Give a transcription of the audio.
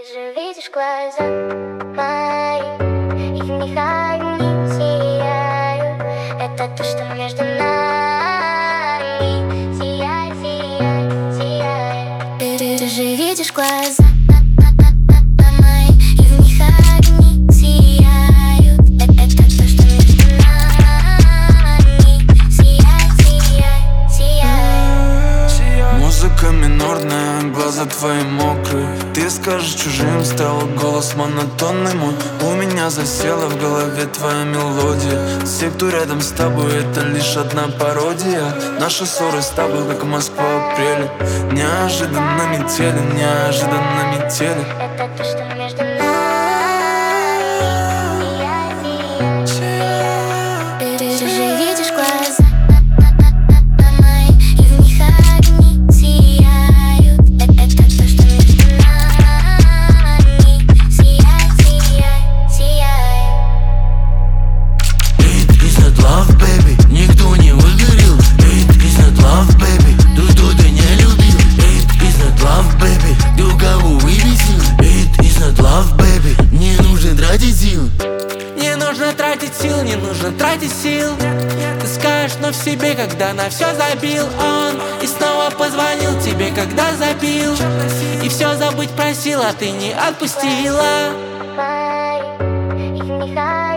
же видишь глаза мои, и в них огни сияют. Это то, что между нами сияет, сияет, сияет. Ты же видишь глаза мои, и в них огни сияют. Это то, что между нами сияет, сияет, сияет. Музыка минорная, глаза твои мокрые. Ты скажешь чужим, стал голос монотонный мой. У меня засела в голове твоя мелодия. Все, кто рядом с тобой, это лишь одна пародия. Наши ссоры с тобой, как Москва в апреле. Неожиданно метели, неожиданно метели. Это то, что между нами сияет, сияет. Ты же видишь глаза мои, и в них огни сияют. Это то, что между нами сияет, сияет, сияет. It is not love, baby, никто не выгорел. It is not love, baby, тот, кто ты не любил. It is not love, baby, ты у кого выбесил. It is not love, baby, не нужно тратить сил. Не нужно тратить сил, не нужно тратить сил. Ты скажешь, но в себе, когда на все забил он. И снова позвонил тебе, когда забил. И все забыть просил, а ты не отпустила. Мои, и в них